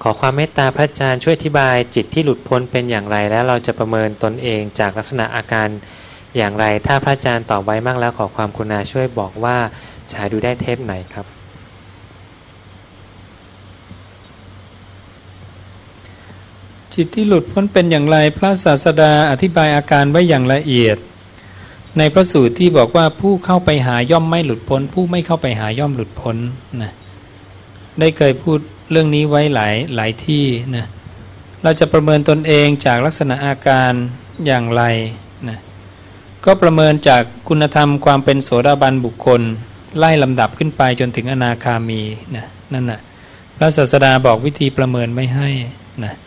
ขอความเมตตาพระอาจารย์ช่วยอธิบายจิตที่หลุดพ้นเป็นอย่างไรและเราจะประเมินตนเองจากลักษณะอาการอย่างไรถ้าพระอาจารย์ตอบไว้มากแล้วขอความกรุณาช่วยบอกว่าฉายดูได้เทปไหนครับจิตที่หลุดพ้นเป็นอย่างไรพระศาสดาอธิบายอาการไว้อย่างละเอียดในพระสูตรที่บอกว่าผู้เข้าไปหาย่อมไม่หลุดพ้นผู้ไม่เข้าไปหาย่อมหลุดพ้นนะได้เคยพูดเรื่องนี้ไว้หลายที่นะเราจะประเมินตนเองจากลักษณะอาการอย่างไรนะก็ประเมินจากคุณธรรมความเป็นโสดาบันบุคคลไล่ลำดับขึ้นไปจนถึงอนาคามีนะนั่นนะพระศาสดาบอกวิธีประเมินไม่ให้นะ